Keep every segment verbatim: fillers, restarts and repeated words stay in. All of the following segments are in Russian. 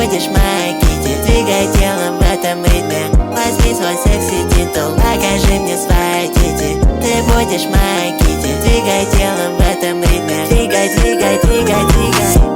будешь моей Кити. Двигай телом в этом ритме, возьми свой секси-титул, покажи мне свои тити. Ты будешь моей Кити. Двигай телом в этом ритме, двигай, двигай, двигай, двигай.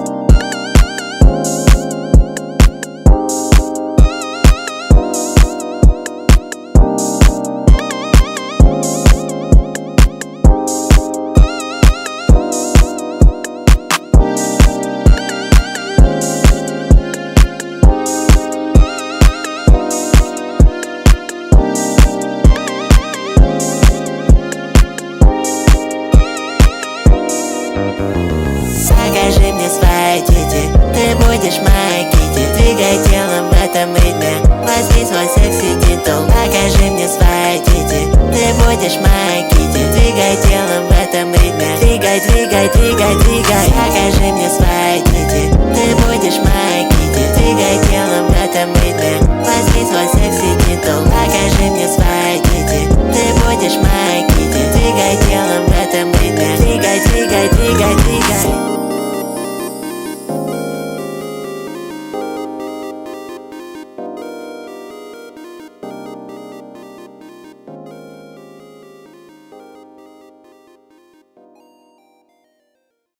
Покажи мне свои тити. Ты будешь моей Кити. Двигай телом в этом ритме, возьми свой секси-титул, покажи мне свои тити. Ты будешь моей Кити. Двигай телом